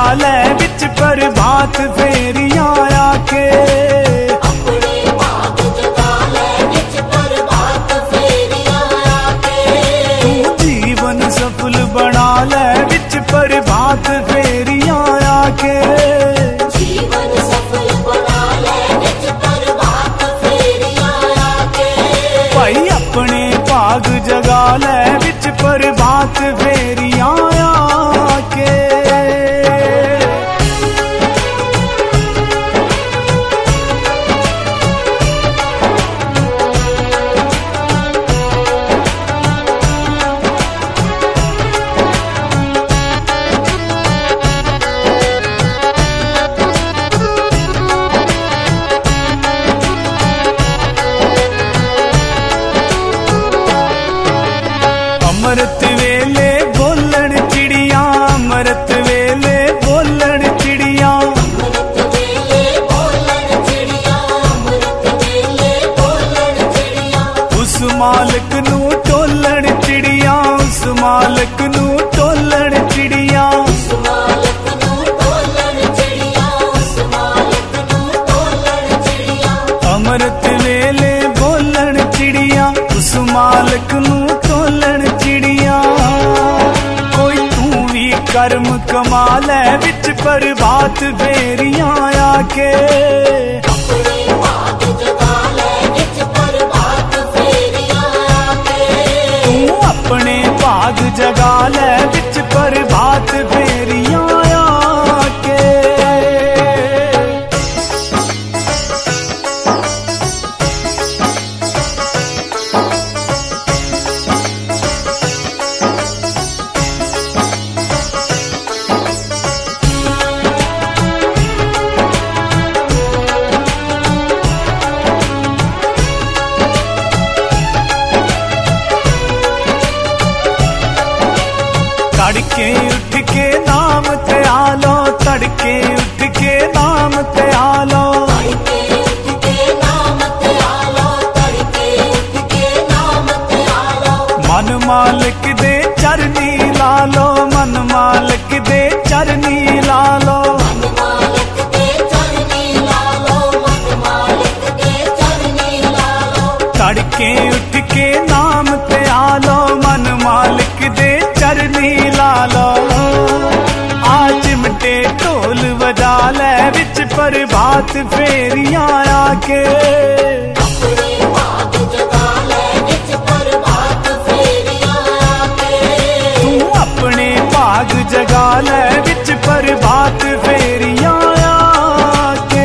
ले विच प्रभात फेरियां आके। अपने भाग जगा ले विच प्रभात फेरियां आके। तू जीवन सफल बना ले विच प्रभात फेरियां आके। जीवन सफल बना ले विच प्रभात फेरियां आके। भाई अपने भाग जगा ले विच प्रभात फेरियां आके। अमृत वेले बोलन चिड़िया, अमृत वेले बोलन चिड़िया। अमृत वेले बोलन चिड़िया, अमृत वेले बोलन चिड़िया। उस मालिक नू टोलन चिड़िया, उस मालिक नू टोलन चिड़िया। उस मालिक नू टोलन चिड़िया, उस मालिक नू टोलन चिड़िया। अमृत वेले बोलन चिड़िया, उस मालिक नू टोलन चिड़िया। कोई तू भी कर्म कमा ले विच प्रभात फेरियां आके। अपने भाग जगा ले विच प्रभात फेरियां आके। तू अपने भाग जगा ले विच प्रभात फेरियां आके। तड़के उठ के नाम ते आलो, तड़के उठ के नाम ते आलो। तड़के उठ के नाम ते आलो, तड़के उठ के नाम ते आलो। मन मालिक दे चरनी लालो, मन मालिक दे चरनी लालो। मन मालिक दे चरनी लालो, मन मालिक दे चरनी लालो। तड़के उठ के नाम ते आलो, मन मालिक दे चरनी लालो। आज चिमटे ढोल बजा ले विच प्रभात फेरियां आके। अपने भाग जगा ले विच प्रभात फेरियां आके। तू अपने भाग जगा ले विच प्रभात फेरियां आके।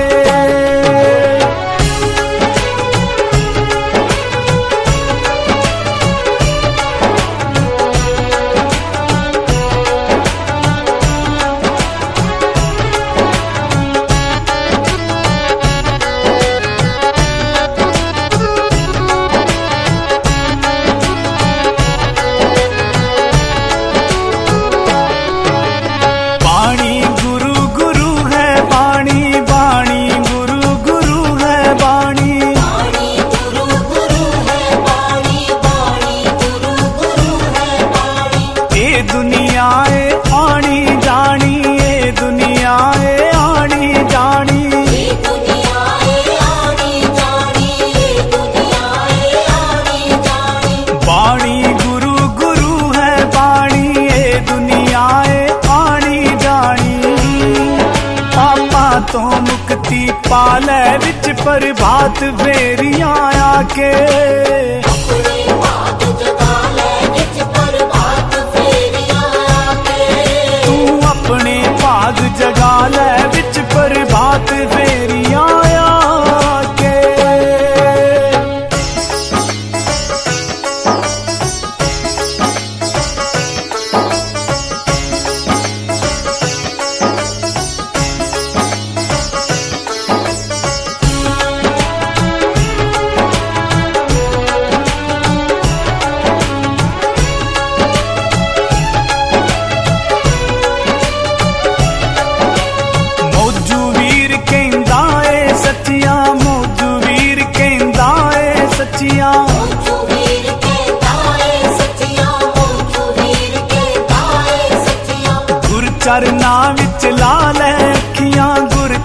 बाणी गुरु गुरु है बाणी, बाणी गुरु गुरु है बाणी। बाणी गुरु गुरु है बाणी, बाणी गुरु गुरु है बाणी। ए दुनिया ए आनी जानी, ए दुनिया ए आनी जानी। ये दुनिया है आनी जानी, ये दुनिया है आनी जानी। बाणी गुरु गुरु है बाणी, ए दुनिया ए आनी जानी। पापा तो मुक्ति पाले विच प्रभात फेरियां आके। अपने भाग जगा ले विच प्रभात फेरियां आके। तू अपने भाग जगा ले विच प्रभात फेरियां आके।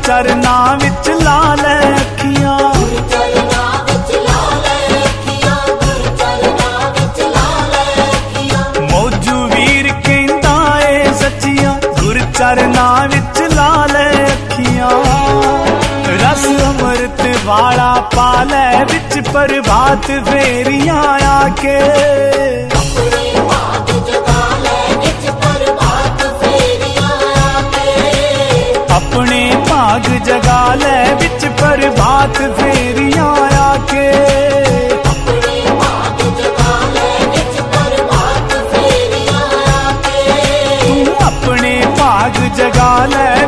चरना विच ला लै अखियां गुरु चरना विच ला लै अखियां गुरु चरना विच ला लै अखियां मौजू वीर कहंदा ए सच्चियां गुरु चरना विच ला लै अखियां रस अमृत वाला पा लै विच प्रभात फेरियां आके अपने भाग जगा लै विच प्रभात फेरियां आके अपने भाग जगा लै विच प्रभात फेरियां आके अपने भाग जगा लै विच प्रभात फेरियां आके तू अपने भाग जगा लै